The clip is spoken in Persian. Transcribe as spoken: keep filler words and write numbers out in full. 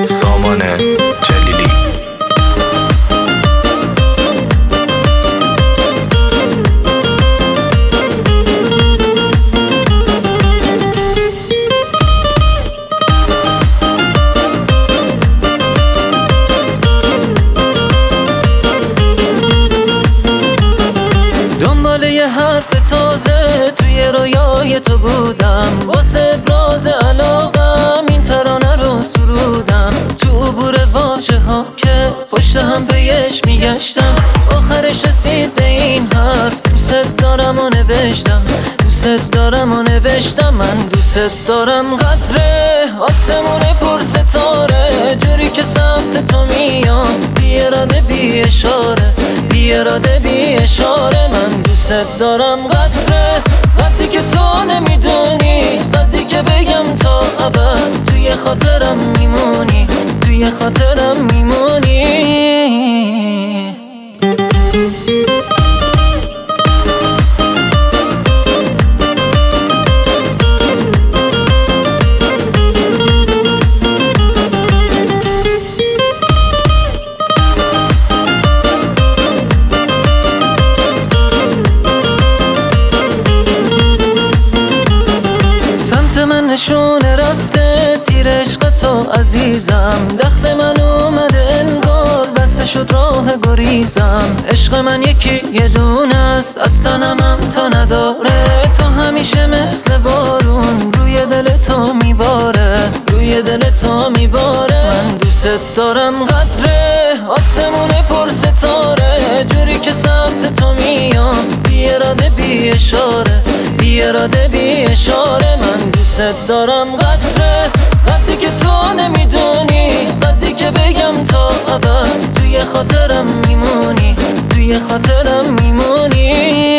سامان جلیلی. دنبال یه حرف تازه توی رویای تو بودم، واسه ابراز علاقم این ترانه رو سرودم. تو عبور واژه ها که پشت هم پیش میگشتم، آخرش رسید به این حرف دوست دارم و نوشتم. دوست دارم و نوشتم من دوست دارم. قدره آسمون پر ستاره جوری که سمت تو میام، بی اراده بی اشاره، بی اراده بی اشاره من دوست دارم. قدره قدری که تو نمیدونی، قدری که بگم تا ابد توی خاطرم میمونی، توی خاطرم میمونی. من نشونه رفته تیر عشق تو عزیزم، دخت من اومده انگار بسته شد راه گریزم. عشق من یکی یه دونه است اصلا هم تا نداره، تو همیشه مثل بارون روی دل تو میباره، روی دل تو میباره من دوست دارم. قدره آسمون پر ستاره جوری که سمت تو میام، بی اراده بی اشاره، بی اراده بی اشاره من دوست دارم. قدره قدری که تو نمیدونی، قدری که بگم تا ابد توی خاطرم میمونی، توی خاطرم میمونی.